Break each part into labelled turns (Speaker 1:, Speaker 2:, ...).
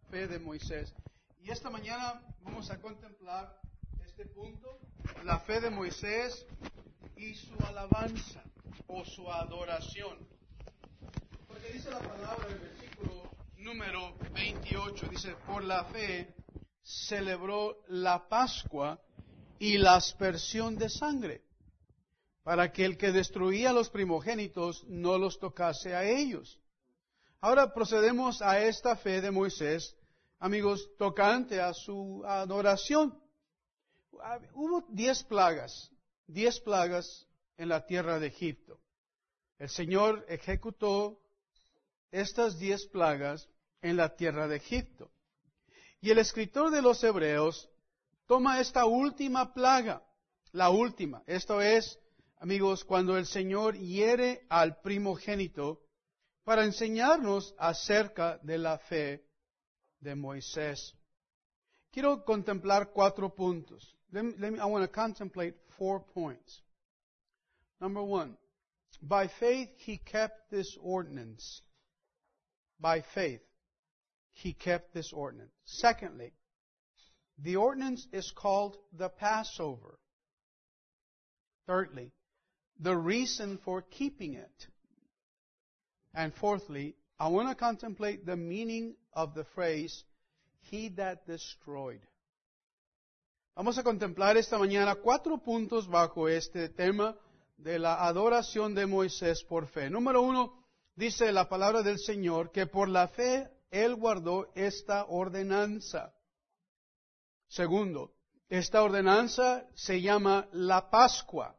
Speaker 1: fe de Moisés. Y esta mañana vamos a contemplar este punto, la fe de Moisés y su alabanza o su adoración. Porque dice la palabra en el versículo número 28, dice, por la fe celebró la Pascua y la aspersión de sangre, para que el que destruía a los primogénitos no los tocase a ellos. Ahora procedemos a esta fe de Moisés, amigos, tocante a su adoración. Hubo 10 plagas en la tierra de Egipto. El Señor ejecutó estas 10 plagas en la tierra de Egipto. Y el escritor de los Hebreos toma esta última plaga, la última. Esto es, amigos, cuando el Señor hiere al primogénito para enseñarnos acerca de la fe de Moisés. Quiero contemplar 4 puntos. I want to contemplate 4 points. Number 1, by faith he kept this ordinance. By faith he kept this ordinance. Secondly, the ordinance is called the Passover. Thirdly, the reason for keeping it. And fourthly, I want to contemplate the meaning of the phrase, he that destroyed. Vamos a contemplar esta mañana 4 puntos bajo este tema de la adoración de Moisés por fe. Número 1, dice la palabra del Señor que por la fe Él guardó esta ordenanza. Segundo, esta ordenanza se llama la Pascua.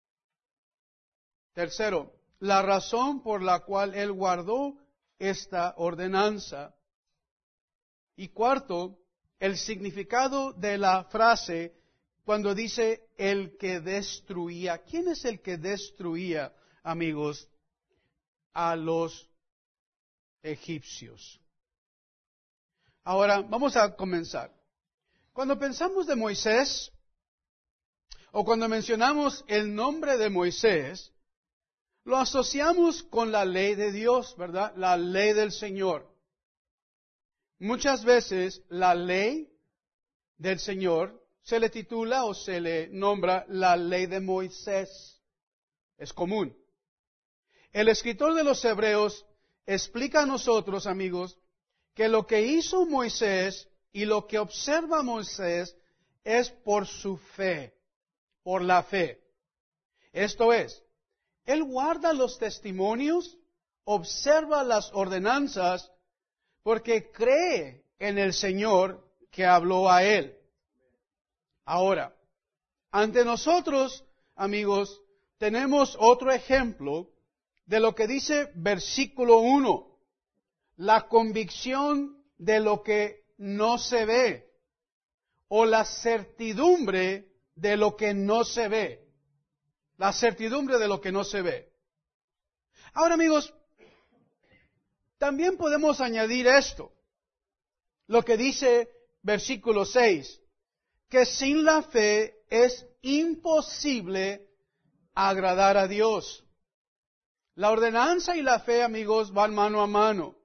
Speaker 1: Tercero, la razón por la cual Él guardó esta ordenanza. Y cuarto, el significado de la frase cuando dice el que destruía. ¿Quién es el que destruía, amigos, a los egipcios? Ahora, vamos a comenzar. Cuando pensamos de Moisés, o cuando mencionamos el nombre de Moisés, lo asociamos con la ley de Dios, ¿verdad? La ley del Señor. Muchas veces la ley del Señor se le titula o se le nombra la ley de Moisés. Es común. El escritor de los Hebreos explica a nosotros, amigos, que lo que hizo Moisés y lo que observa Moisés es por su fe, por la fe. Esto es, él guarda los testimonios, observa las ordenanzas, porque cree en el Señor que habló a él. Ahora, ante nosotros, amigos, tenemos otro ejemplo de lo que dice versículo 1. La convicción de lo que no se ve, o la certidumbre de lo que no se ve. La certidumbre de lo que no se ve. Ahora, amigos, también podemos añadir esto, lo que dice versículo 6, que sin la fe es imposible agradar a Dios. La ordenanza y la fe, amigos, van mano a mano.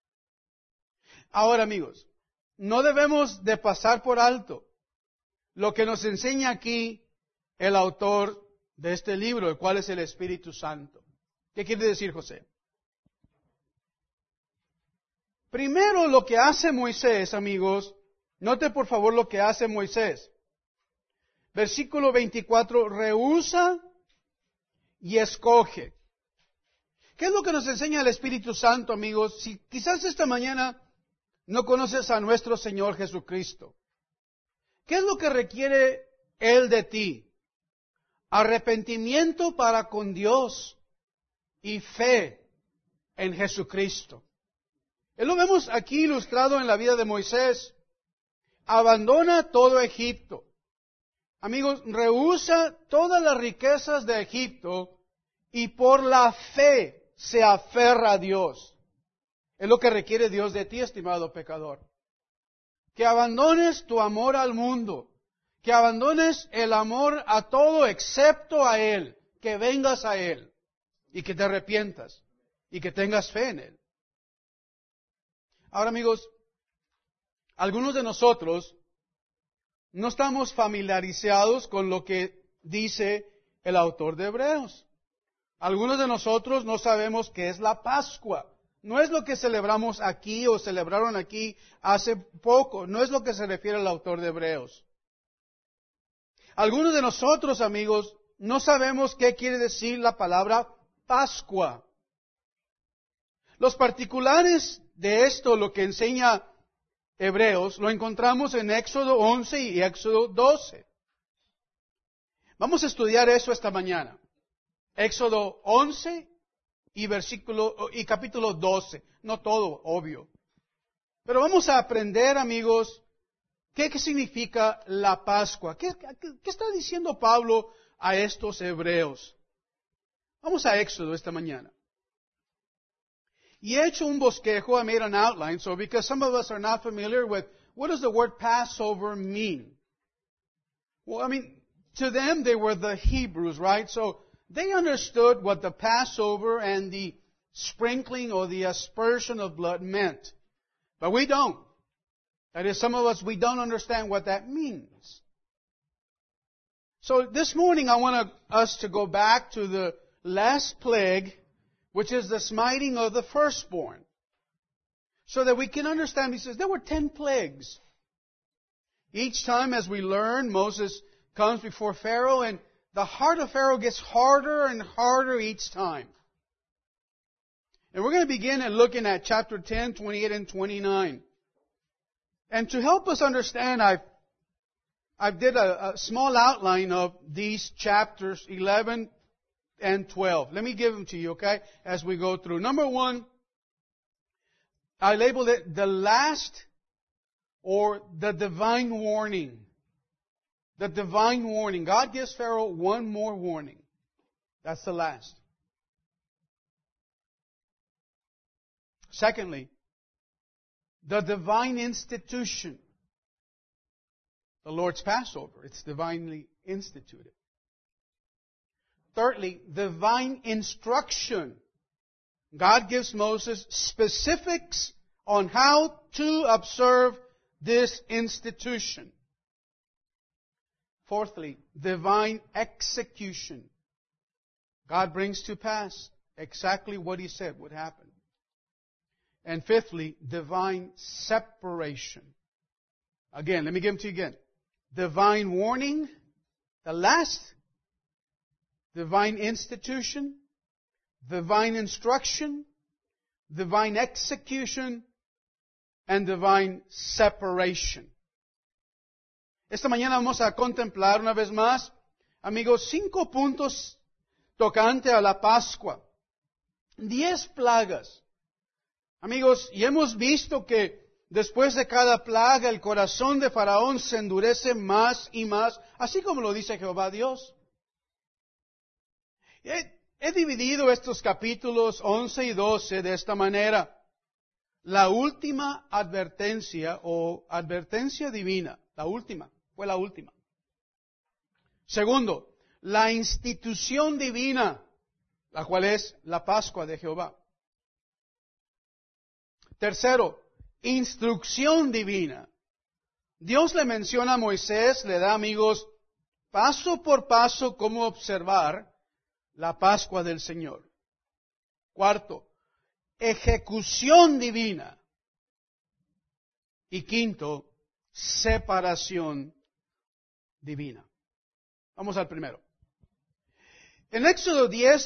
Speaker 1: Ahora, amigos, no debemos de pasar por alto lo que nos enseña aquí el autor de este libro, el cual es el Espíritu Santo. ¿Qué quiere decir José? Primero lo que hace Moisés, amigos, note por favor lo que hace Moisés. Versículo 24, rehúsa y escoge. ¿Qué es lo que nos enseña el Espíritu Santo, amigos? Si quizás esta mañana no conoces a nuestro Señor Jesucristo, ¿qué es lo que requiere Él de ti? Arrepentimiento para con Dios y fe en Jesucristo. Lo vemos aquí ilustrado en la vida de Moisés. Abandona todo Egipto. Amigos, rehúsa todas las riquezas de Egipto y por la fe se aferra a Dios. Es lo que requiere Dios de ti, estimado pecador. Que abandones tu amor al mundo. Que abandones el amor a todo excepto a Él. Que vengas a Él. Y que te arrepientas. Y que tengas fe en Él. Ahora, amigos, algunos de nosotros no estamos familiarizados con lo que dice el autor de Hebreos. Algunos de nosotros no sabemos qué es la Pascua. No es lo que celebramos aquí o celebraron aquí hace poco. No es lo que se refiere el autor de Hebreos. Algunos de nosotros, amigos, no sabemos qué quiere decir la palabra Pascua. Los particulares de esto, lo que enseña Hebreos, lo encontramos en Éxodo 11 y Éxodo 12. Vamos a estudiar eso esta mañana. Éxodo 11 y capítulo 12. No todo, obvio. Pero vamos a aprender, amigos, qué significa la Pascua. ¿Qué está diciendo Pablo a estos hebreos? Vamos a Éxodo esta mañana. Y he hecho un bosquejo, I made an outline, so because some of us are not familiar with what does the word Passover mean? Well, I mean, to them they were the Hebrews, right? So they understood what the Passover and the sprinkling or the aspersion of blood meant. But we don't. That is, some of us, we don't understand what that means. So this morning I want us to go back to the last plague, which is the smiting of the firstborn. So that we can understand, he says, there were 10 plagues. Each time as we learn, Moses comes before Pharaoh, and the heart of Pharaoh gets harder and harder each time. And we're going to begin at looking at chapter 10, 28, and 29. And to help us understand, I've did a small outline of these chapters 11 and 12. Let me give them to you, okay, as we go through. Number 1, I labeled it the last or the divine warning. The divine warning. God gives Pharaoh one more warning. That's the last. Secondly, the divine institution. The Lord's Passover. It's divinely instituted. Thirdly, divine instruction. God gives Moses specifics on how to observe this institution. Fourthly, divine execution. God brings to pass exactly what He said would happen. And fifthly, divine separation. Again, let me give them to you again. Divine warning, the last, divine institution, divine instruction, divine execution, and divine separation. Esta mañana vamos a contemplar una vez más, amigos, 5 puntos tocante a la Pascua. 10 plagas. Amigos, y hemos visto que después de cada plaga el corazón de Faraón se endurece más y más, así como lo dice Jehová Dios. He dividido estos capítulos 11 y 12 de esta manera. La última advertencia o advertencia divina, fue la última. Segundo, la institución divina, la cual es la Pascua de Jehová. Tercero, instrucción divina. Dios le menciona a Moisés, le da, amigos, paso por paso cómo observar la Pascua del Señor. Cuarto, ejecución divina. Y quinto, separación divina. Vamos al primero. En Éxodo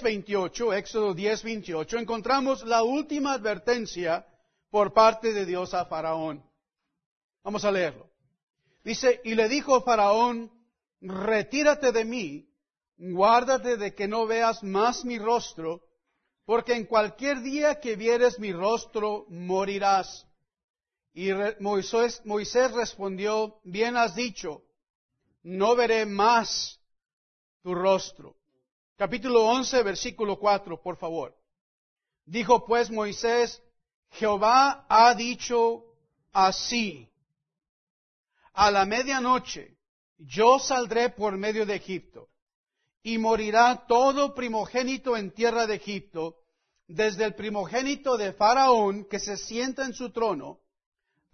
Speaker 1: 10:28, encontramos la última advertencia por parte de Dios a Faraón. Vamos a leerlo. Dice, y le dijo Faraón, retírate de mí, guárdate de que no veas más mi rostro, porque en cualquier día que vieres mi rostro morirás. Y Moisés respondió, bien has dicho, no veré más tu rostro. Capítulo 11, versículo 4, por favor. Dijo pues Moisés, Jehová ha dicho así, a la medianoche yo saldré por medio de Egipto, y morirá todo primogénito en tierra de Egipto, desde el primogénito de Faraón que se sienta en su trono,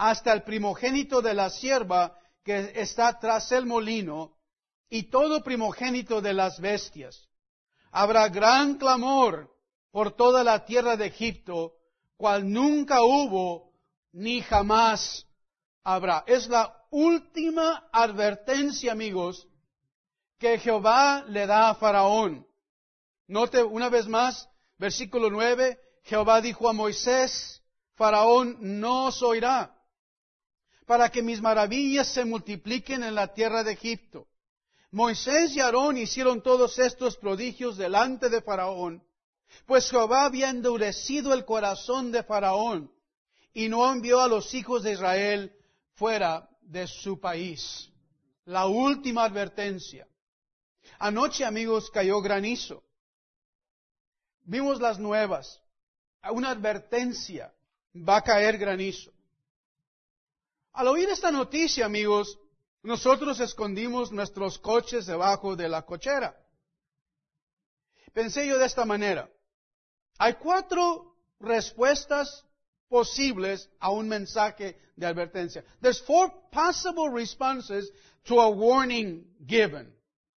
Speaker 1: hasta el primogénito de la sierva que está tras el molino, y todo primogénito de las bestias. Habrá gran clamor por toda la tierra de Egipto, cual nunca hubo ni jamás habrá. Es la última advertencia, amigos, que Jehová le da a Faraón. Note una vez más, versículo 9, Jehová dijo a Moisés, Faraón no os oirá, para que mis maravillas se multipliquen en la tierra de Egipto. Moisés y Aarón hicieron todos estos prodigios delante de Faraón, pues Jehová había endurecido el corazón de Faraón, y no envió a los hijos de Israel fuera de su país. La última advertencia. Anoche, amigos, cayó granizo. Vimos las nuevas. Una advertencia. Va a caer granizo. Al oír esta noticia, amigos, nosotros escondimos nuestros coches debajo de la cochera. Pensé yo de esta manera. Hay 4 respuestas posibles a un mensaje de advertencia. There's 4 possible responses to a warning given.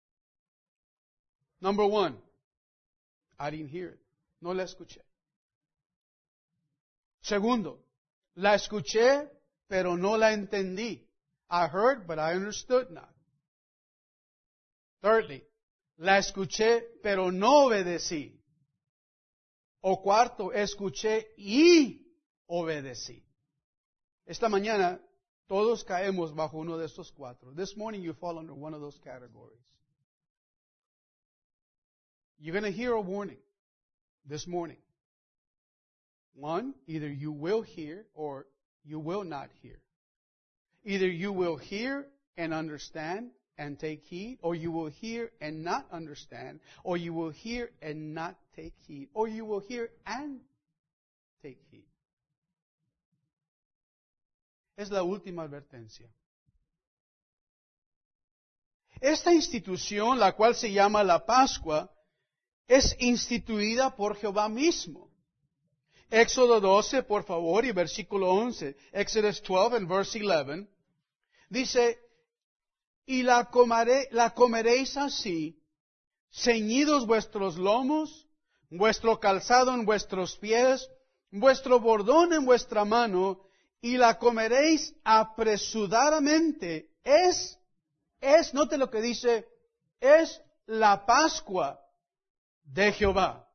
Speaker 1: Number 1, I didn't hear it. No la escuché. Segundo, la escuché, pero no la entendí. I heard, but I understood not. Thirdly, la escuché, pero no obedecí. O cuarto, escuché y obedecí. Esta mañana, todos caemos bajo uno de estos 4. This morning you fall under one of those categories. You're going to hear a warning this morning. 1, either you will hear or you will not hear. Either you will hear and understand and take heed, or you will hear and not understand, or you will hear and not take heed, or you will hear and take heed. Es la última advertencia. Esta institución, la cual se llama la Pascua, es instituida por Jehová mismo. Éxodo 12, por favor, y versículo 11. Exodus 12 and verse 11. Dice, y la comeréis así, ceñidos vuestros lomos, vuestro calzado en vuestros pies, vuestro bordón en vuestra mano, y la comeréis apresuradamente. Note lo que dice, es la Pascua de Jehová.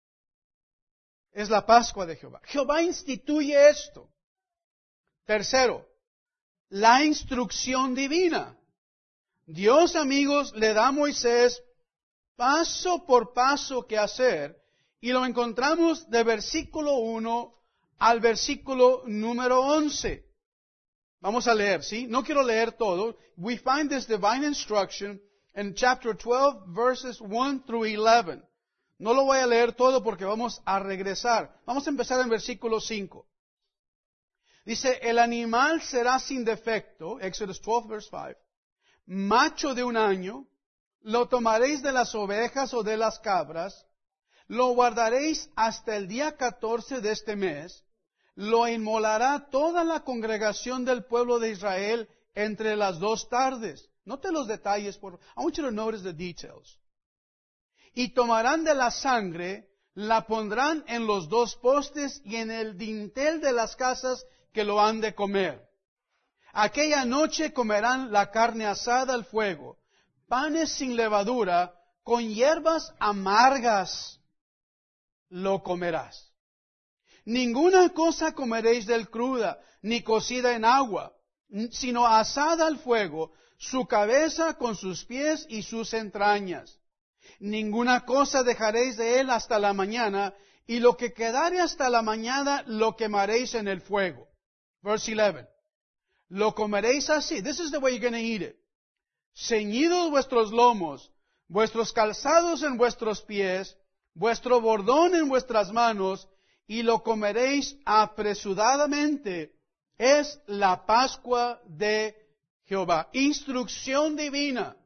Speaker 1: Es la Pascua de Jehová. Jehová instituye esto. Tercero, la instrucción divina. Dios, amigos, le da a Moisés paso por paso qué hacer, y lo encontramos de versículo 1 al versículo número 11. Vamos a leer, ¿sí? No quiero leer todo. We find this divine instruction in chapter 12, verses 1 through 11. No lo voy a leer todo porque vamos a regresar. Vamos a empezar en versículo 5. Dice, el animal será sin defecto, Exodus 12, verse 5, macho de 1 año, lo tomaréis de las ovejas o de las cabras, lo guardaréis hasta el día 14 de este mes, lo inmolará toda la congregación del pueblo de Israel entre las 2 tardes. Note los detalles, I want you to notice the details. Y tomarán de la sangre, la pondrán en los 2 postes y en el dintel de las casas que lo han de comer. Aquella noche comerán la carne asada al fuego, panes sin levadura, con hierbas amargas lo comerás. Ninguna cosa comeréis del cruda, ni cocida en agua, sino asada al fuego, su cabeza con sus pies y sus entrañas. Ninguna cosa dejaréis de él hasta la mañana, y lo que quedare hasta la mañana lo quemaréis en el fuego. Verse 11. Lo comeréis así. This is the way you're going to eat it. Ceñidos vuestros lomos, vuestros calzados en vuestros pies, vuestro bordón en vuestras manos, y lo comeréis apresuradamente. Es la Pascua de Jehová. Instrucción divina.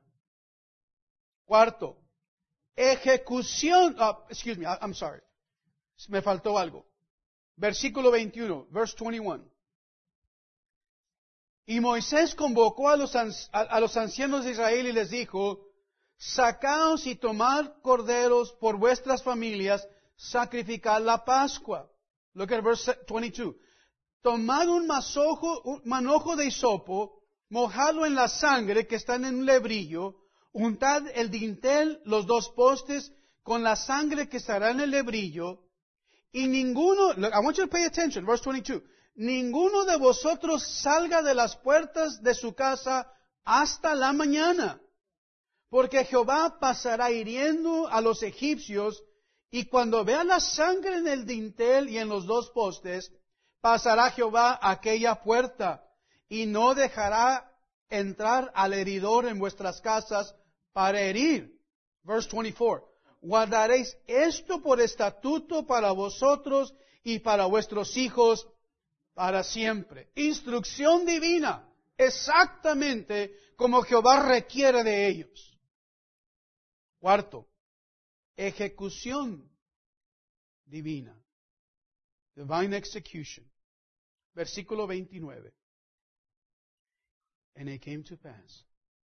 Speaker 1: Cuarto, ejecución. Excuse me, I'm sorry. Me faltó algo. Versículo 21, verse 21. Y Moisés convocó a los ancianos de Israel y les dijo, sacaos y tomad corderos por vuestras familias, sacrificad la Pascua. Look at verse 22. Tomad un manojo de hisopo, mojadlo en la sangre que está en un lebrillo, untad el dintel, los dos postes, con la sangre que estará en el lebrillo, y ninguno, I want you to pay attention, verse 22, ninguno de vosotros salga de las puertas de su casa hasta la mañana, porque Jehová pasará hiriendo a los egipcios, y cuando vea la sangre en el dintel y en los dos postes, pasará Jehová a aquella puerta, y no dejará entrar al heridor en vuestras casas para herir. Verse 24. Guardaréis esto por estatuto para vosotros y para vuestros hijos para siempre. Instrucción divina, exactamente como Jehová requiere de ellos. Cuarto, ejecución divina. Divine execution. Versículo 29. And it came to pass.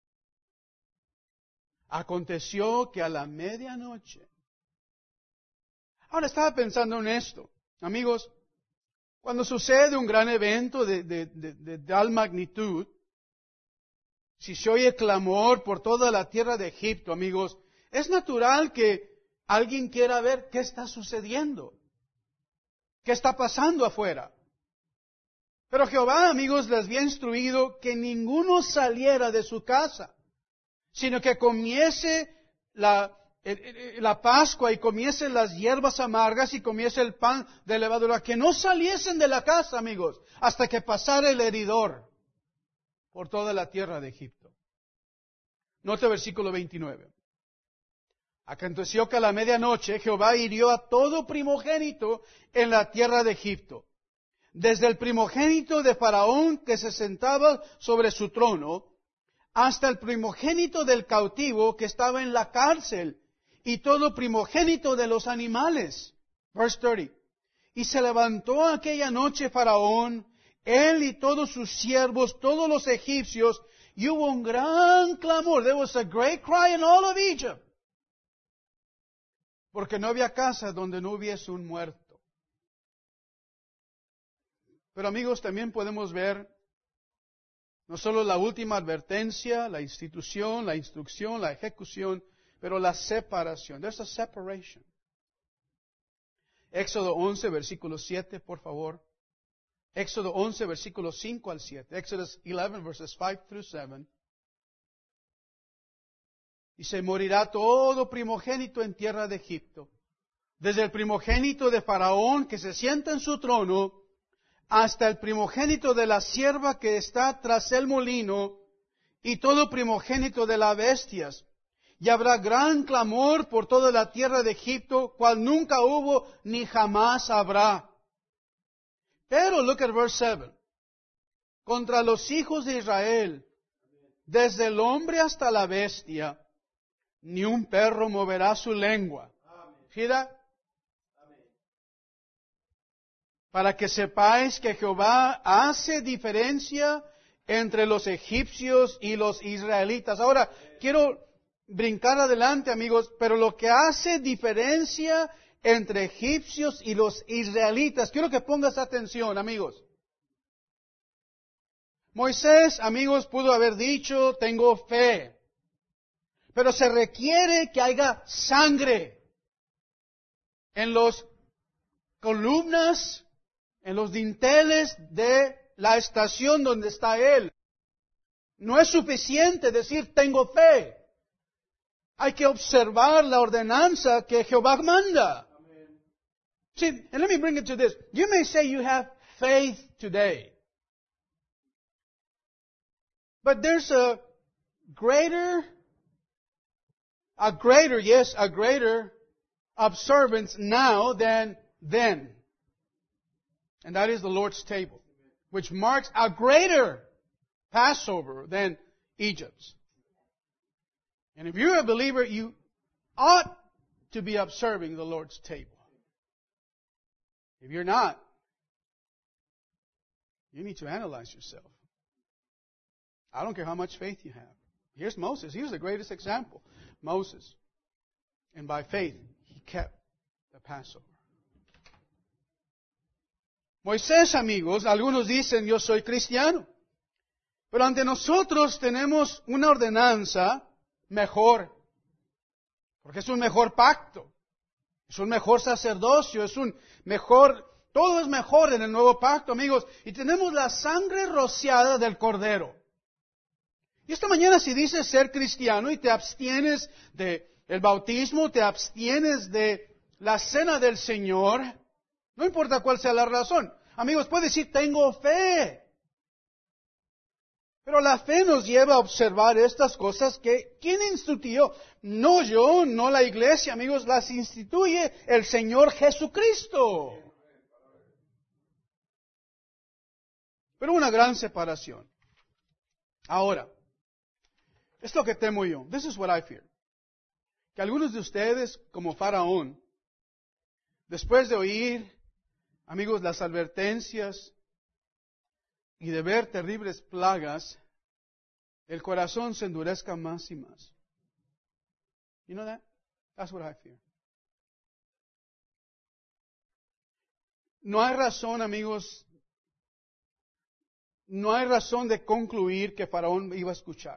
Speaker 1: Aconteció que a la medianoche. Ahora estaba pensando en esto. Amigos, cuando sucede un gran evento de tal magnitud, si se oye clamor por toda la tierra de Egipto, amigos, es natural que alguien quiera ver qué está sucediendo, qué está pasando afuera. Pero Jehová, amigos, les había instruido que ninguno saliera de su casa, sino que comiese la Pascua y comiese las hierbas amargas y comiese el pan de levadura, que no saliesen de la casa, amigos, hasta que pasara el heridor por toda la tierra de Egipto. Note versículo 29. Aconteció que a la medianoche Jehová hirió a todo primogénito en la tierra de Egipto, desde el primogénito de Faraón que se sentaba sobre su trono, hasta el primogénito del cautivo que estaba en la cárcel, y todo primogénito de los animales. Verse 30. Y se levantó aquella noche Faraón, él y todos sus siervos, todos los egipcios, y hubo un gran clamor. There was a great cry in all of Egypt. Porque no había casa donde no hubiese un muerto. Pero amigos, también podemos ver no solo la última advertencia, la institución, la instrucción, la ejecución, pero la separación. There's a separation. Éxodo 11, versículo 7, por favor. Éxodo 11, versículos 5 al 7. Exodus 11, verses 5 through 7. Y se morirá todo primogénito en tierra de Egipto, desde el primogénito de Faraón que se sienta en su trono, hasta el primogénito de la sierva que está tras el molino, y todo primogénito de las bestias. Y habrá gran clamor por toda la tierra de Egipto, cual nunca hubo ni jamás habrá. Pero, look at verse 7. Contra los hijos de Israel, desde el hombre hasta la bestia, ni un perro moverá su lengua. ¿Sí da? Para que sepáis que Jehová hace diferencia entre los egipcios y los israelitas. Ahora, quiero brincar adelante, amigos, pero lo que hace diferencia entre egipcios y los israelitas, quiero que pongas atención, amigos. Moisés, amigos, pudo haber dicho, tengo fe, pero se requiere que haya sangre en las columnas, en los dinteles de la estación donde está él. No es suficiente decir tengo fe. Hay que observar la ordenanza que Jehová manda. See, and let me bring it to this. You may say you have faith today. But there's a greater observance now than then. And that is the Lord's table, which marks a greater Passover than Egypt's. And if you're a believer, you ought to be observing the Lord's table. If you're not, you need to analyze yourself. I don't care how much faith you have. Here's Moses. He was the greatest example. Moses. And by faith, he kept the Passover. Moisés, amigos, algunos dicen, yo soy cristiano. Pero ante nosotros tenemos una ordenanza mejor. Porque es un mejor pacto. Es un mejor sacerdocio. Es un mejor... Todo es mejor en el nuevo pacto, amigos. Y tenemos la sangre rociada del Cordero. Y esta mañana si dices ser cristiano y te abstienes de el bautismo, te abstienes de la cena del Señor, no importa cuál sea la razón. Amigos, puedes decir, tengo fe. Pero la fe nos lleva a observar estas cosas que, ¿quién instituyó? No yo, no la iglesia, amigos, las instituye el Señor Jesucristo. Pero una gran separación. Ahora, es lo que temo yo. This is what I fear. Que algunos de ustedes, como Faraón, después de oír, amigos, las advertencias y de ver terribles plagas, el corazón se endurezca más y más. You know that? That's what I fear. No hay razón, amigos, no hay razón de concluir que Faraón iba a escuchar.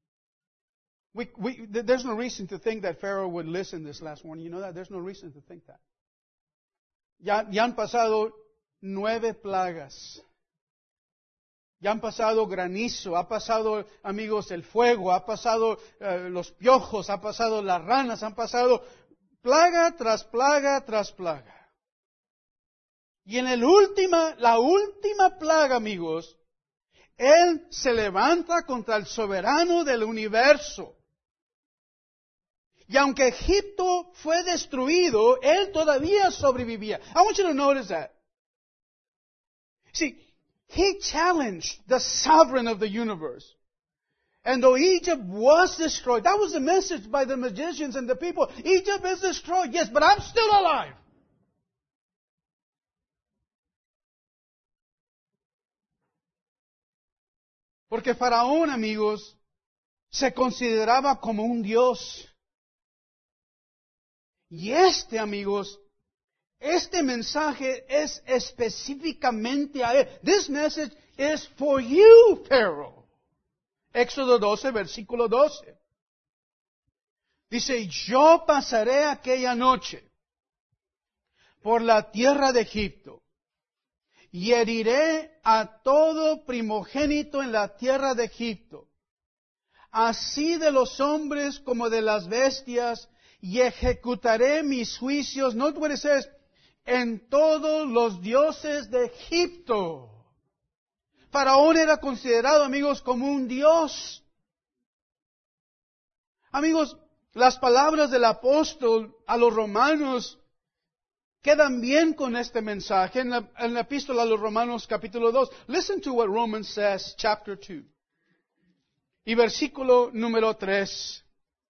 Speaker 1: There's no reason to think that Pharaoh would listen this last warning. You know that? There's no reason to think that. Ya han pasado 9 plagas. Ya han pasado granizo, ha pasado, amigos, el fuego, ha pasado los piojos, ha pasado las ranas, han pasado plaga tras plaga tras plaga. Y en la última plaga, amigos, Él se levanta contra el soberano del universo. Y aunque Egipto fue destruido, Él todavía sobrevivía. I want you to notice that. See, He challenged the sovereign of the universe. And though Egypt was destroyed, that was the message by the magicians and the people. Egypt is destroyed, yes, but I'm still alive. Porque Faraón, amigos, se consideraba como un dios. Y amigos, este mensaje es específicamente a él. This message is for you, Pharaoh. Éxodo 12, versículo 12. Dice, yo pasaré aquella noche por la tierra de Egipto y heriré a todo primogénito en la tierra de Egipto, así de los hombres como de las bestias, y ejecutaré mis juicios, note what it says, en todos los dioses de Egipto. Faraón era considerado, amigos, como un dios. Amigos, las palabras del apóstol a los romanos quedan bien con este mensaje en la epístola a los Romanos capítulo 2. Listen to what Romans says, chapter 2. Y versículo número 3.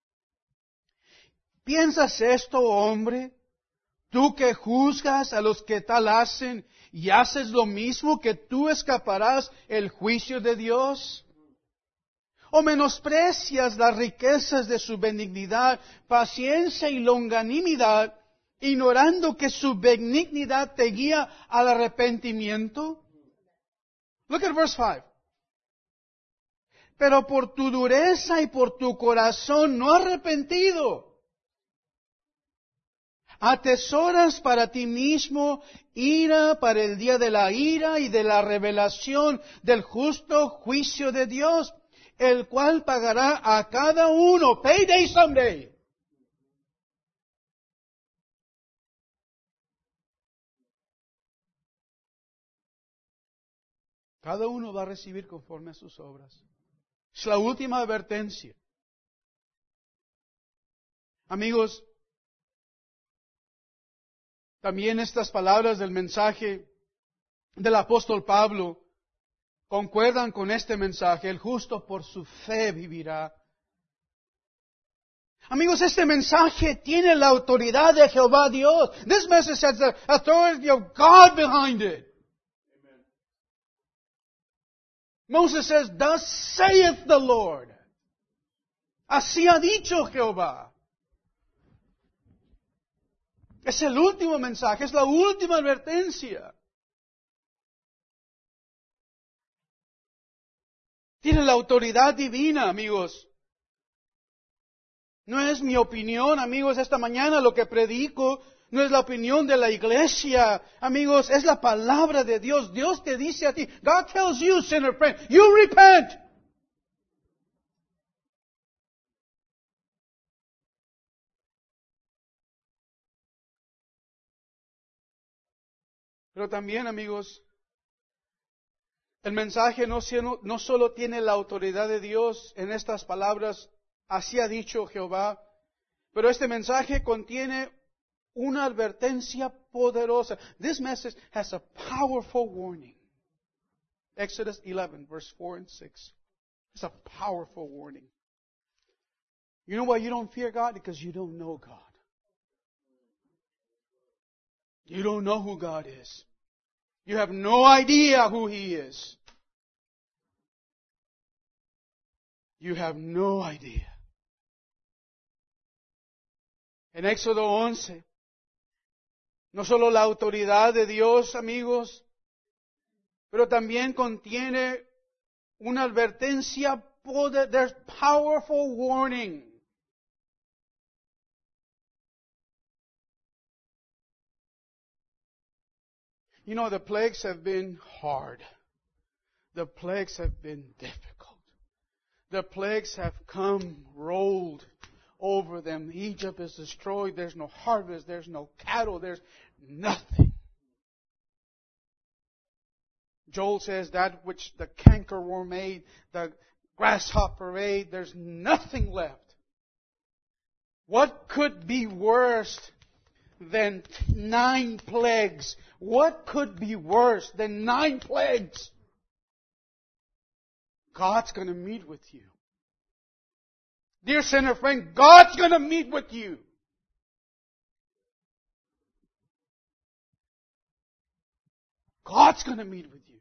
Speaker 1: ¿Piensas esto, hombre? Tú que juzgas a los que tal hacen y haces lo mismo, que tú escaparás el juicio de Dios. ¿O menosprecias las riquezas de su benignidad, paciencia y longanimidad, ignorando que su benignidad te guía al arrepentimiento? Look at verse 5. Pero por tu dureza y por tu corazón no arrepentido, atesoras para ti mismo ira para el día de la ira y de la revelación del justo juicio de Dios, el cual pagará a cada uno, payday someday. Cada uno va a recibir conforme a sus obras. Es la última advertencia. Amigos, también estas palabras del mensaje del apóstol Pablo concuerdan con este mensaje. El justo por su fe vivirá. Amigos, este mensaje tiene la autoridad de Jehová Dios. This message has the authority of God behind it. Moses says, thus saith the Lord. Así ha dicho Jehová. Es el último mensaje, es la última advertencia. Tiene la autoridad divina, amigos. No es mi opinión, amigos, esta mañana lo que predico no es la opinión de la iglesia, amigos, es la palabra de Dios. Dios te dice a ti, God tells you, sinner friend, you repent. Pero también, amigos, el mensaje no solo tiene la autoridad de Dios en estas palabras, así ha dicho Jehová, pero este mensaje contiene una advertencia poderosa. This message has a powerful warning. Exodus 11, verse 4 and 6. It's a powerful warning. You know why you don't fear God? Because you don't know God. You don't know who God is. You have no idea who He is. You have no idea. En Éxodo 11, no solo la autoridad de Dios, amigos, pero también contiene una advertencia, there's powerful warning. You know, the plagues have been hard. The plagues have been difficult. The plagues have come, rolled over them. Egypt is destroyed. There's no harvest. There's no cattle. There's nothing. Joel says that which the cankerworm ate, the grasshopper ate, there's nothing left. What could be worse than 9 plagues? What could be worse than 9 plagues? God's going to meet with you. Dear sinner friend, God's going to meet with you. God's going to meet with you.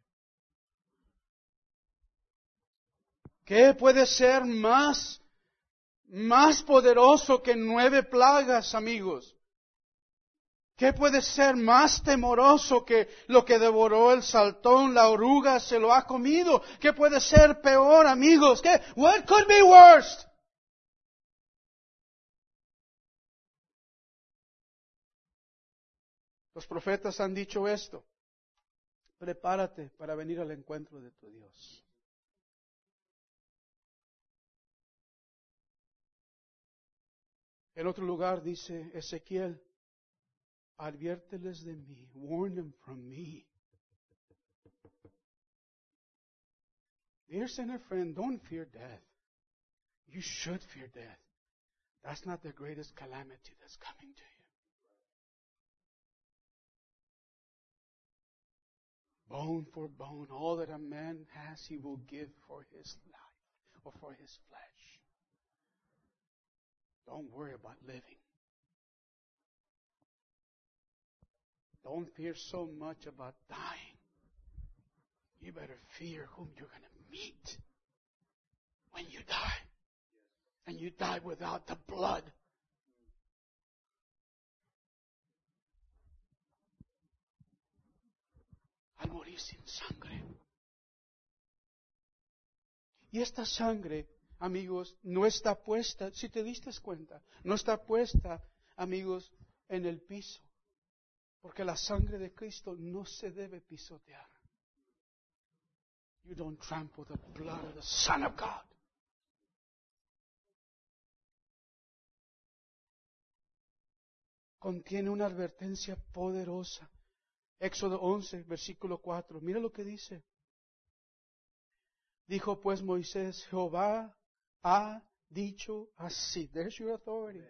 Speaker 1: ¿Qué puede ser más poderoso que 9 plagas, amigos? ¿Qué puede ser más temoroso que lo que devoró el saltón, la oruga se lo ha comido? ¿Qué puede ser peor, amigos? What could be worse? Los profetas han dicho esto. Prepárate para venir al encuentro de tu Dios. En otro lugar dice Ezequiel, adviérteles de mí, warn them from me. Dear sinner friend, don't fear death. You should fear death. That's not the greatest calamity that's coming to you. Bone for bone, all that a man has, he will give for his life or for his flesh. Don't worry about living. Don't fear so much about dying. You better fear whom you're going to meet when you die. And you die without the blood. Al morir sin sangre. Y esta sangre, amigos, no está puesta, si te diste cuenta, no está puesta, amigos, en el piso. Porque la sangre de Cristo no se debe pisotear. You don't trample the blood of the Son of God. Contiene una advertencia poderosa. Éxodo 11, versículo 4. Mira lo que dice. Dijo pues Moisés, Jehová ha dicho así. There's your authority.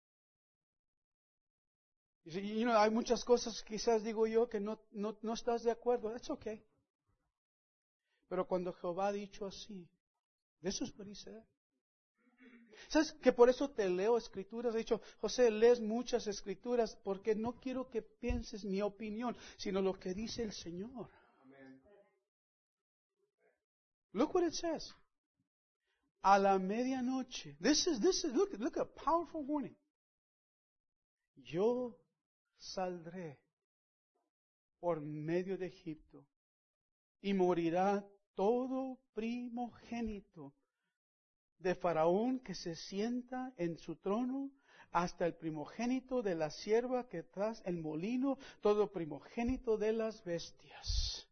Speaker 1: You know, hay muchas cosas quizás digo yo que no estás de acuerdo. That's okay. Pero cuando Jehová ha dicho así, this is what he said. ¿Sabes que por eso te leo escrituras? He dicho, José, lees muchas escrituras porque no quiero que pienses mi opinión, sino lo que dice el Señor. Look what it says. A la medianoche. Look a powerful warning. Yo saldré por medio de Egipto y morirá todo primogénito de Faraón que se sienta en su trono, hasta el primogénito de la sierva que tras el molino, todo primogénito de las bestias.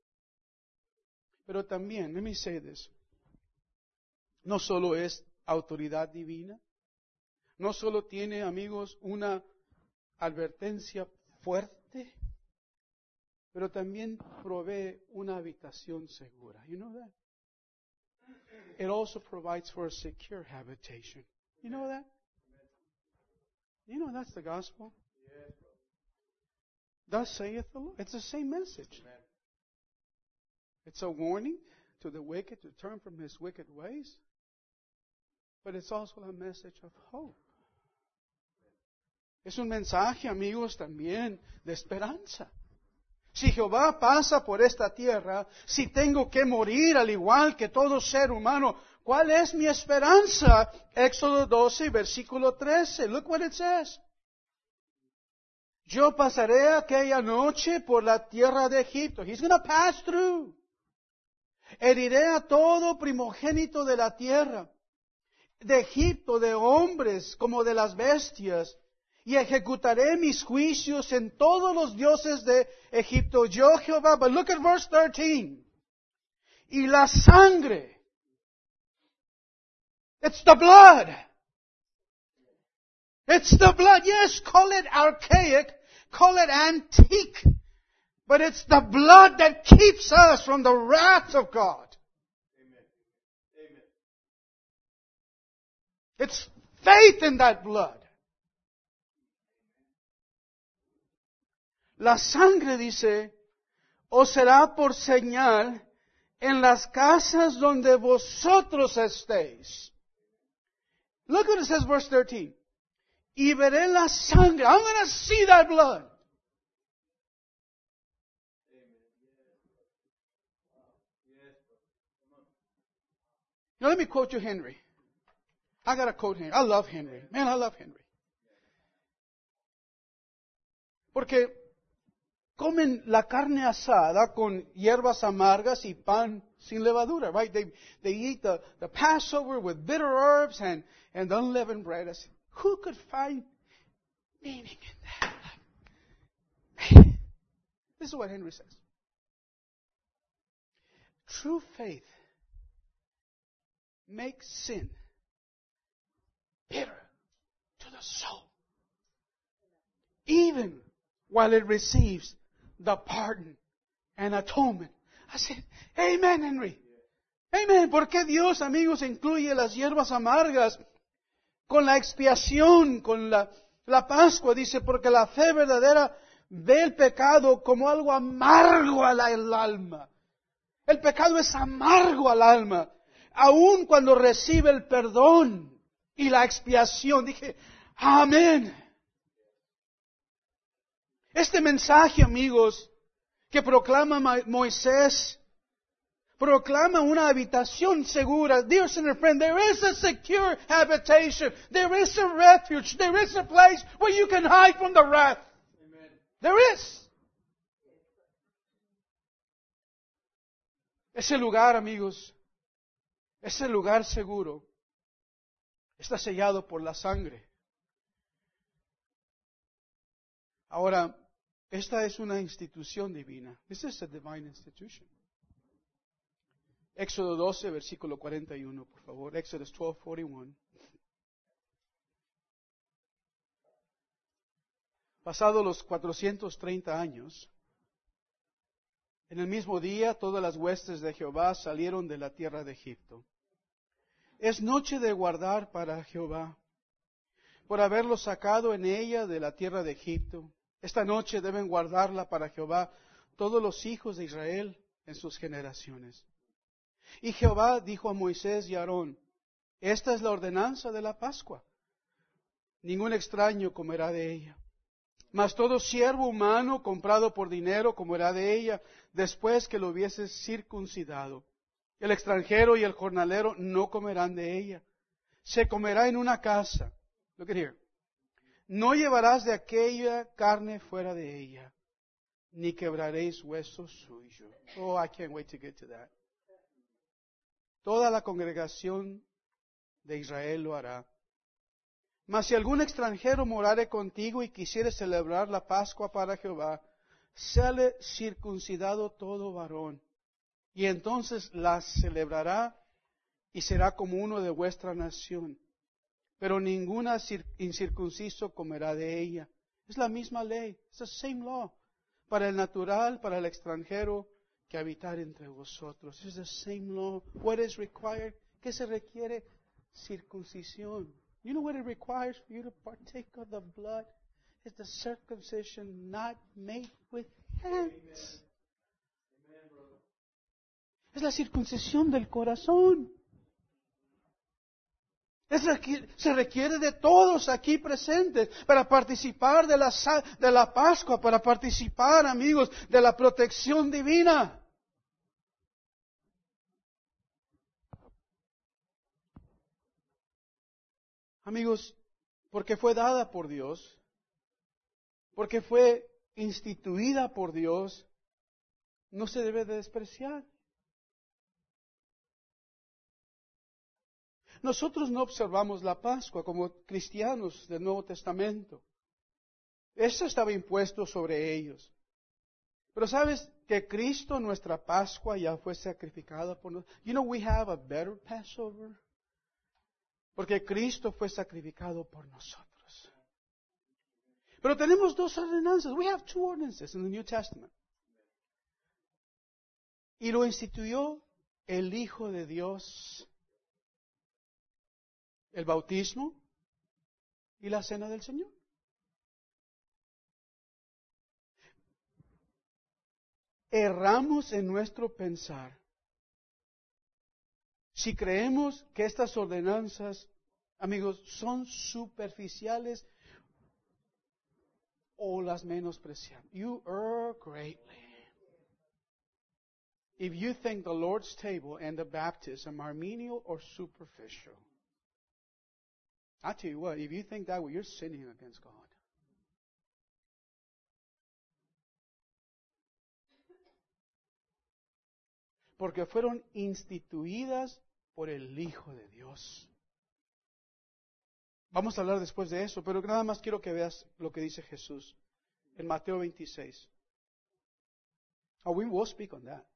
Speaker 1: Pero también, let me say this, no solo es autoridad divina, no solo tiene, amigos, una advertencia fuerte, pero también provee una habitación segura. You know that? It also provides for a secure habitation. You know that? You know that's the gospel. Thus saith the Lord. It's the same message. It's a warning to the wicked to turn from his wicked ways. But it's also a message of hope. Es un mensaje, amigos, también de esperanza. Si Jehová pasa por esta tierra, si tengo que morir al igual que todo ser humano, ¿cuál es mi esperanza? Éxodo 12, versículo 13. Look what it says. Yo pasaré aquella noche por la tierra de Egipto. He's going to pass through. Heriré a todo primogénito de la tierra, de Egipto, de hombres como de las bestias, y ejecutaré mis juicios en todos los dioses de Egipto. Yo, Jehová. But look at verse 13. Y la sangre. It's the blood. It's the blood. Yes, call it archaic, call it antique. But it's the blood that keeps us from the wrath of God. Amen. Amen. It's faith in that blood. La sangre, dice, os será por señal en las casas donde vosotros estéis. Look what it says, verse 13. Y veré la sangre. I'm going to see that blood. Now let me quote you Henry. I got to quote Henry. I love Henry. Man, I love Henry. Porque comen la carne asada con hierbas amargas y pan sin levadura, right? They eat the Passover with bitter herbs and unleavened bread. I said, who could find meaning in that? This is what Henry says. True faith makes sin bitter to the soul, even while it receives the pardon and atonement. I said, amen, Henry. Amen. ¿Por qué Dios, amigos, incluye las hierbas amargas con la expiación, con la Pascua? Dice, porque la fe verdadera ve el pecado como algo amargo al alma. El pecado es amargo al alma. Aun cuando recibe el perdón y la expiación. Dije, amén. Este mensaje, amigos, que proclama Moisés, proclama una habitación segura. Dear sinner friend, there is a secure habitation. There is a refuge. There is a place where you can hide from the wrath. Amen. There is. Ese lugar, amigos, ese lugar seguro está sellado por la sangre. Ahora, esta es una institución divina. This is a divine institution. Éxodo 12, versículo 41, por favor. Exodus 12:41. Pasados los 430 años, en el mismo día todas las huestes de Jehová salieron de la tierra de Egipto. Es noche de guardar para Jehová, por haberlos sacado en ella de la tierra de Egipto. Esta noche deben guardarla para Jehová todos los hijos de Israel en sus generaciones. Y Jehová dijo a Moisés y a Aarón, esta es la ordenanza de la Pascua. Ningún extraño comerá de ella. Mas todo siervo humano comprado por dinero comerá de ella después que lo hubiese circuncidado. El extranjero y el jornalero no comerán de ella. Se comerá en una casa. Look at here. No llevarás de aquella carne fuera de ella, ni quebraréis huesos suyos. Oh, I can't wait to get to that. Toda la congregación de Israel lo hará. Mas si algún extranjero morare contigo y quisiere celebrar la Pascua para Jehová, séale circuncidado todo varón, y entonces la celebrará y será como uno de vuestra nación. Pero ninguna incircunciso comerá de ella. Es la misma ley. It's the same law. Para el natural, para el extranjero, que habitar entre vosotros. It's the same law. What is required? ¿Qué se requiere? Circuncisión. You know what it requires for you to partake of the blood? It's the circumcision not made with hands. Es la circuncisión del corazón. Se requiere de todos aquí presentes para participar de la Pascua, para participar, amigos, de la protección divina. Amigos, porque fue dada por Dios, porque fue instituida por Dios, no se debe de despreciar. Nosotros no observamos la Pascua como cristianos del Nuevo Testamento. Eso estaba impuesto sobre ellos. Pero ¿sabes que Cristo, nuestra Pascua, ya fue sacrificada por nosotros? You know, we have a better Passover. Porque Cristo fue sacrificado por nosotros. Pero tenemos dos ordenanzas. We have two ordinances in the New Testament. Y lo instituyó el Hijo de Dios. El bautismo y la cena del Señor. Erramos en nuestro pensar si creemos que estas ordenanzas, amigos, son superficiales o las menospreciamos. You err greatly if you think the Lord's table and the baptism are menial or superficial. I tell you what, if you think that way, you're sinning against God. Porque fueron instituidas por el Hijo de Dios. Vamos a hablar después de eso, pero nada más quiero que veas lo que dice Jesús en Mateo 26. Oh, we will speak on that.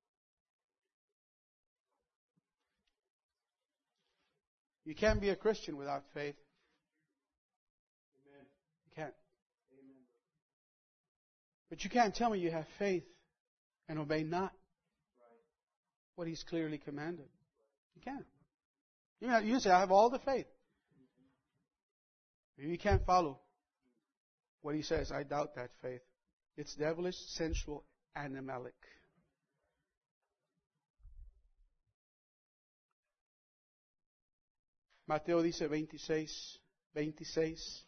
Speaker 1: You can't be a Christian without faith. Amen. You can't. Amen. But you can't tell me you have faith and obey not what He's clearly commanded. You can't. You say, I have all the faith. If you can't follow what He says, I doubt that faith. It's devilish, sensual, animalic. Mateo dice 26.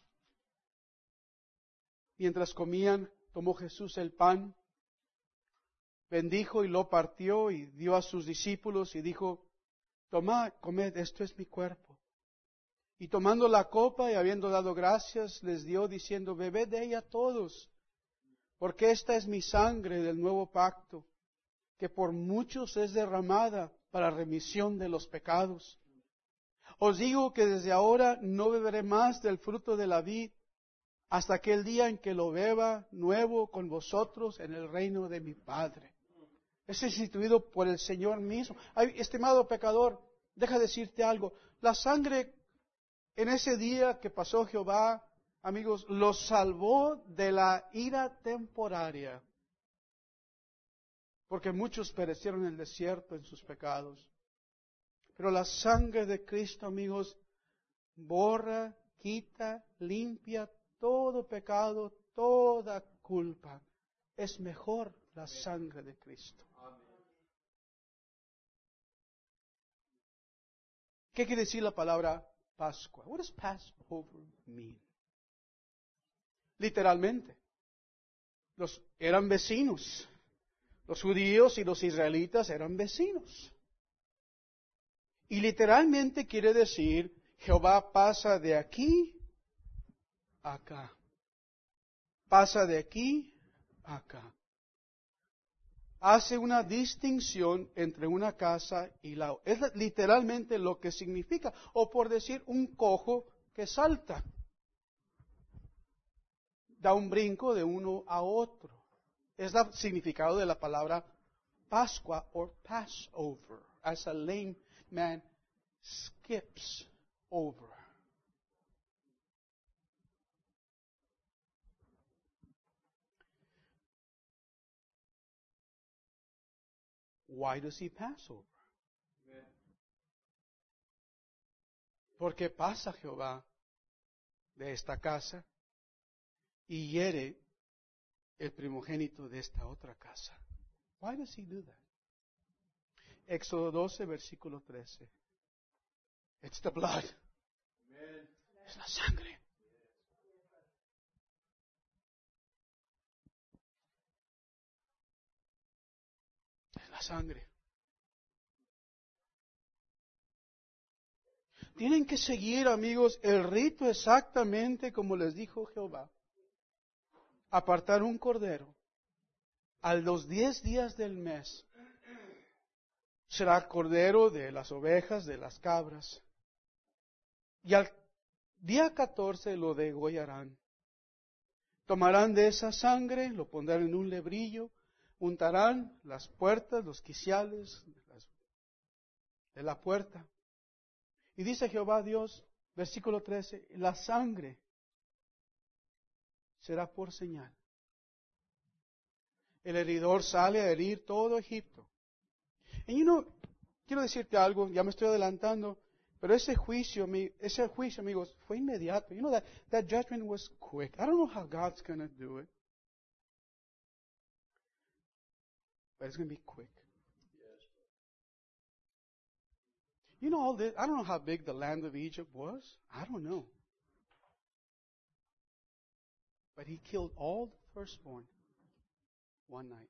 Speaker 1: Mientras comían, tomó Jesús el pan, bendijo y lo partió y dio a sus discípulos y dijo, tomad, comed, esto es mi cuerpo. Y tomando la copa y habiendo dado gracias, les dio diciendo, bebed de ella todos, porque esta es mi sangre del nuevo pacto, que por muchos es derramada para remisión de los pecados. Os digo que desde ahora no beberé más del fruto de la vid hasta aquel día en que lo beba nuevo con vosotros en el reino de mi Padre. Es instituido por el Señor mismo. Ay, estimado pecador, deja decirte algo. La sangre en ese día que pasó Jehová, amigos, los salvó de la ira temporaria. Porque muchos perecieron en el desierto en sus pecados. Pero la sangre de Cristo, amigos, borra, quita, limpia todo pecado, toda culpa. Es mejor la sangre de Cristo. ¿Qué quiere decir la palabra Pascua? What does Passover mean? Literalmente, eran vecinos. Los judíos y los israelitas eran vecinos. Y literalmente quiere decir, Jehová pasa de aquí a acá. Pasa de aquí a acá. Hace una distinción entre una casa y la otra. Es literalmente lo que significa. O por decir, un cojo que salta. Da un brinco de uno a otro. Es el significado de la palabra Pascua o Passover. As a lame man skips over. Why does he pass over? Porque pasa Jehová de esta casa y hiere el primogénito de esta otra casa. Why does he do that? Éxodo 12, versículo 13. It's the blood. Es la sangre. Es la sangre. Tienen que seguir, amigos, el rito exactamente como les dijo Jehová. Apartar un cordero a los 10 días del mes. Será cordero de las ovejas, de las cabras. Y al día 14 lo degollarán. Tomarán de esa sangre, lo pondrán en un lebrillo, untarán las puertas, los quiciales de la puerta. Y dice Jehová Dios, versículo 13, la sangre será por señal. El heridor sale a herir todo Egipto. Y quiero decirte algo, ya me estoy adelantando, pero ese juicio, amigos, fue inmediato. You know that judgment was quick. I don't know how God's going to do it, but it's going to be quick. You know all this, I don't know how big the land of Egypt was. I don't know. But he killed all the firstborn one night.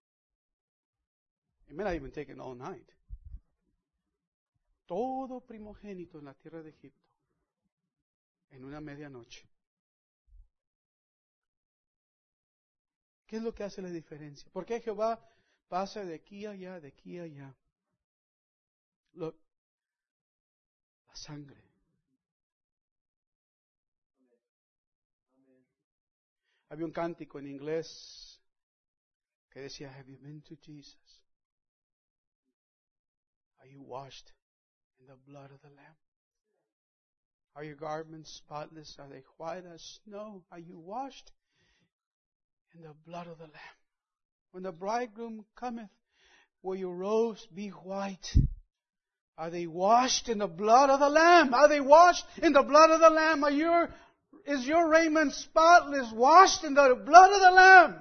Speaker 1: It may not even take all night. Todo primogénito en la tierra de Egipto en una medianoche. ¿Qué es lo que hace la diferencia? ¿Por qué Jehová pasa de aquí a allá, de aquí a allá? La sangre. Había un cántico en inglés que decía, Have you been to Jesus? Are you washed in the blood of the Lamb? Are your garments spotless? Are they white as snow? Are you washed in the blood of the Lamb? When the bridegroom cometh, will your robes be white? Are they washed in the blood of the Lamb? Are they washed in the blood of the Lamb? Is your raiment spotless, washed in the blood of the Lamb?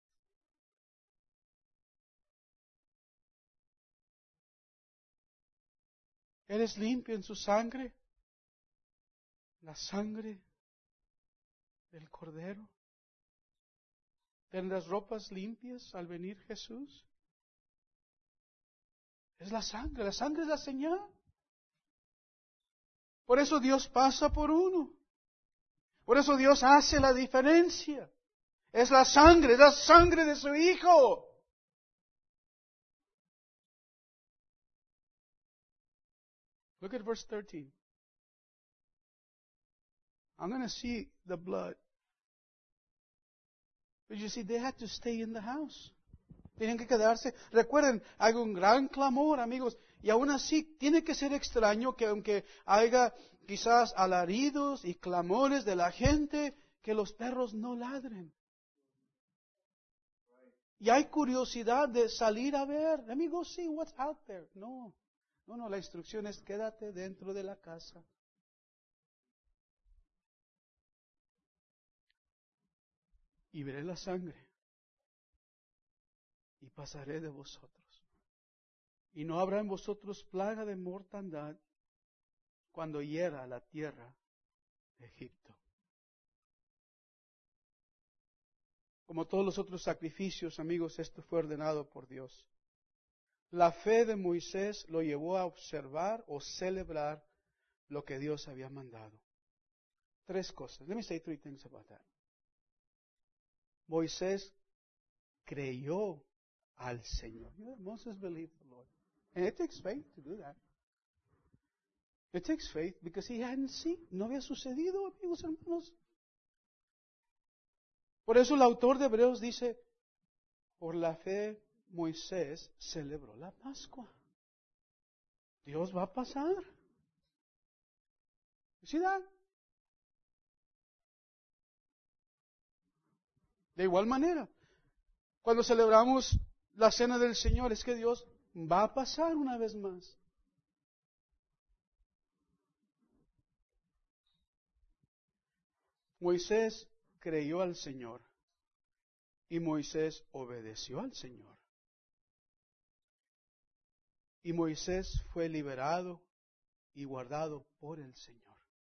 Speaker 1: ¿Eres limpio en su sangre? La sangre del Cordero. ¿Tendrás ropas limpias al venir Jesús? Es la sangre es la señal. Por eso Dios pasa por uno. Por eso Dios hace la diferencia. Es la sangre de su Hijo. Look at verse 13. I'm going to see the blood. But you see, they had to stay in the house. Tienen que quedarse. Recuerden, hay un gran clamor, amigos. Y aún así, tiene que ser extraño que aunque haya quizás alaridos y clamores de la gente, que los perros no ladren. Y hay curiosidad de salir a ver. Let me go see what's out there. No, la instrucción es quédate dentro de la casa. Y veré la sangre. Y pasaré de vosotros. Y no habrá en vosotros plaga de mortandad cuando hiera la tierra de Egipto. Como todos los otros sacrificios, amigos, esto fue ordenado por Dios. La fe de Moisés lo llevó a observar o celebrar lo que Dios había mandado. Tres cosas. Let me say three things about that. Moisés creyó al Señor. Moses believed the Lord. And it takes faith to do that. It takes faith because he hadn't seen. No había sucedido, amigos hermanos. Por eso el autor de Hebreos dice, por la fe Moisés celebró la Pascua. Dios va a pasar. You see that? De igual manera, cuando celebramos la cena del Señor, es que Dios va a pasar una vez más. Moisés creyó al Señor y Moisés obedeció al Señor. Y Moisés fue liberado y guardado por el Señor.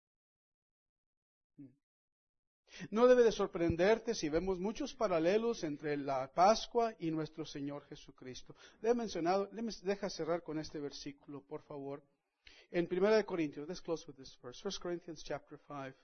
Speaker 1: No debe de sorprenderte si vemos muchos paralelos entre la Pascua y nuestro Señor Jesucristo. Deja cerrar con este versículo, por favor. En 1 Corintios, let's close with this verse. 1 Corinthians chapter 5.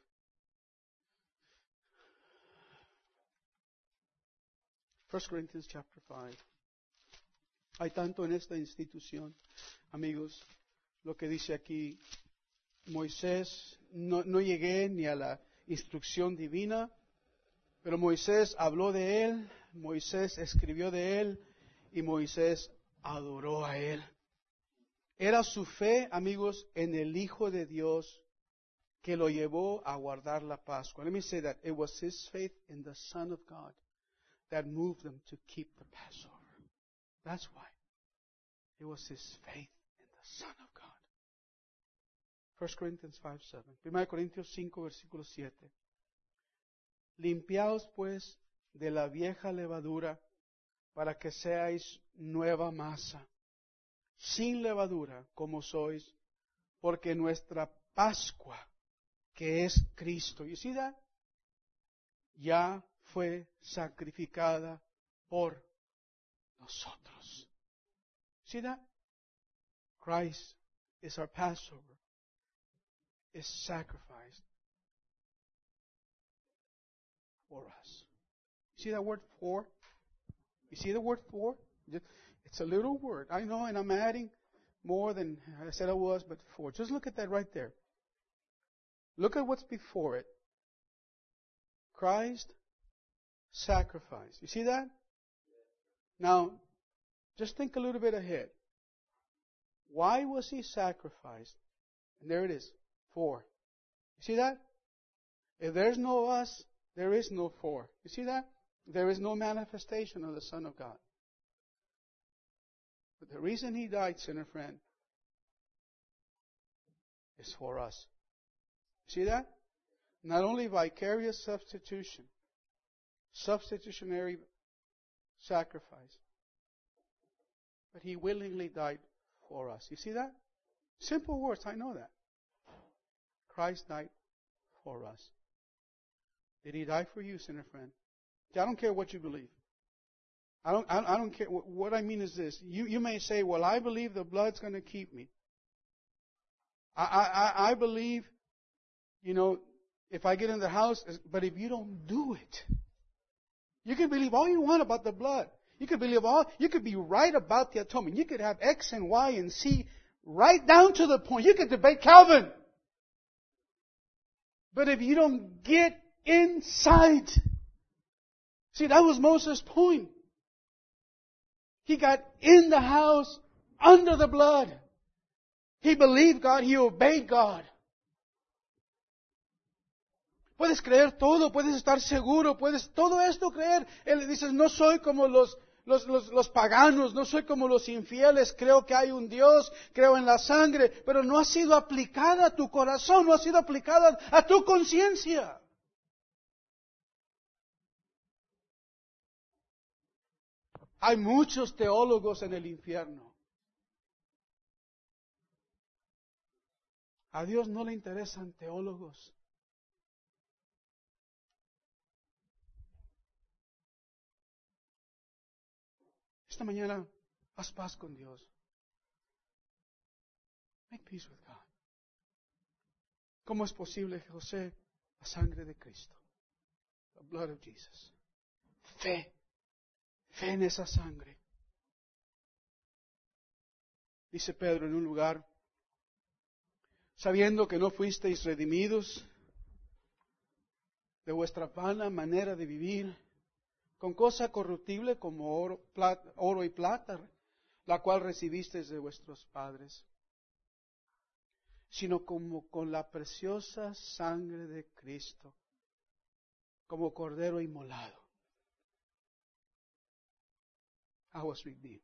Speaker 1: 1 Corinthians chapter 5. Hay tanto en esta institución, amigos, lo que dice aquí. Moisés, no llegué ni a la instrucción divina, pero Moisés habló de él, Moisés escribió de él y Moisés adoró a él. Era su fe, amigos, en el Hijo de Dios que lo llevó a guardar la Pascua. Let me say that it was his faith in the Son of God that moved them to keep the Passover. That's why. It was his faith in the Son of God. 1 Corinthians 5:7. 1 Corintios 5, versículo 7. Limpiaos pues de la vieja levadura para que seáis nueva masa, sin levadura como sois, porque nuestra Pascua, que es Cristo, you see that? Ya fue sacrificada por nosotros. See that? Christ is our Passover. Is sacrificed for us. You see that word for? You see the word for? It's a little word. I know, and I'm adding more than I said I was, but for. Just look at that right there. Look at what's before it. Christ sacrificed. You see that? Now, just think a little bit ahead. Why was he sacrificed? And there it is. For. You see that? If there's no us, there is no for. You see that? There is no manifestation of the Son of God. But the reason he died, sinner friend, is for us. See that? Not only vicarious substitution, substitutionary sacrifice, but he willingly died for us. You see that? Simple words, I know that. Christ died for us. Did he die for you, sinner friend? I don't care what you believe. I don't care. What I mean is this. You may say, well, I believe the blood's going to keep me. I believe, if I get in the house, but if you don't do it, you can believe all you want about the blood. You can be right about the atonement. You could have X and Y and Z right down to the point. You could debate Calvin. But if you don't get inside, see, that was Moses' point. He got in the house under the blood. He believed God. He obeyed God. Puedes creer todo, puedes estar seguro, puedes todo esto creer. Él dice, no soy como los paganos, no soy como los infieles, creo que hay un Dios, creo en la sangre, pero no ha sido aplicada a tu corazón, no ha sido aplicada a tu conciencia. Hay muchos teólogos en el infierno. A Dios no le interesan teólogos. Esta mañana, haz paz con Dios. Make peace with God. ¿Cómo es posible, José? La sangre de Cristo. The blood of Jesus. Fe. Fe en esa sangre. Dice Pedro en un lugar, sabiendo que no fuisteis redimidos de vuestra vana manera de vivir, con cosa corruptible como oro y plata, la cual recibisteis de vuestros padres, sino como con la preciosa sangre de Cristo, como cordero inmolado. I was redeemed.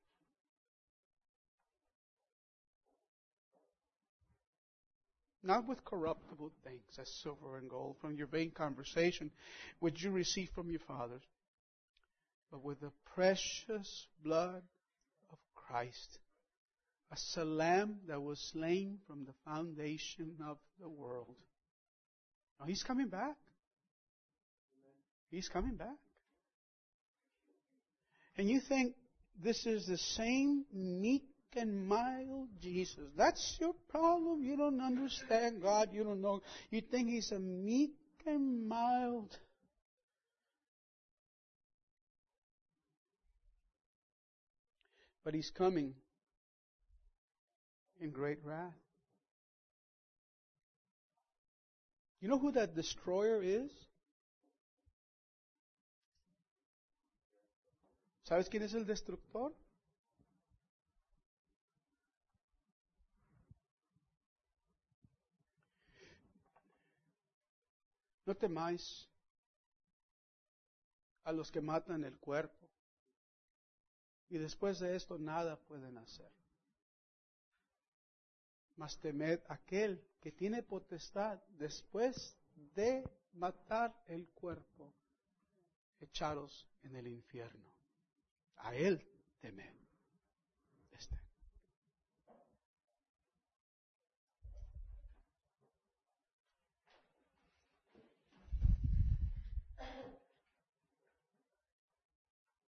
Speaker 1: Not with corruptible things as silver and gold from your vain conversation, which you received from your fathers, but with the precious blood of Christ, as a lamb that was slain from the foundation of the world. Now He's coming back. He's coming back. And you think this is the same meek and mild Jesus. That's your problem. You don't understand God. You don't know. You think He's a meek and mild. But He's coming in great wrath. You know who that destroyer is? ¿Sabes quién es el destructor? No temáis a los que matan el cuerpo y después de esto nada pueden hacer. Mas temed aquel que tiene potestad después de matar el cuerpo, echaros en el infierno. A él temed.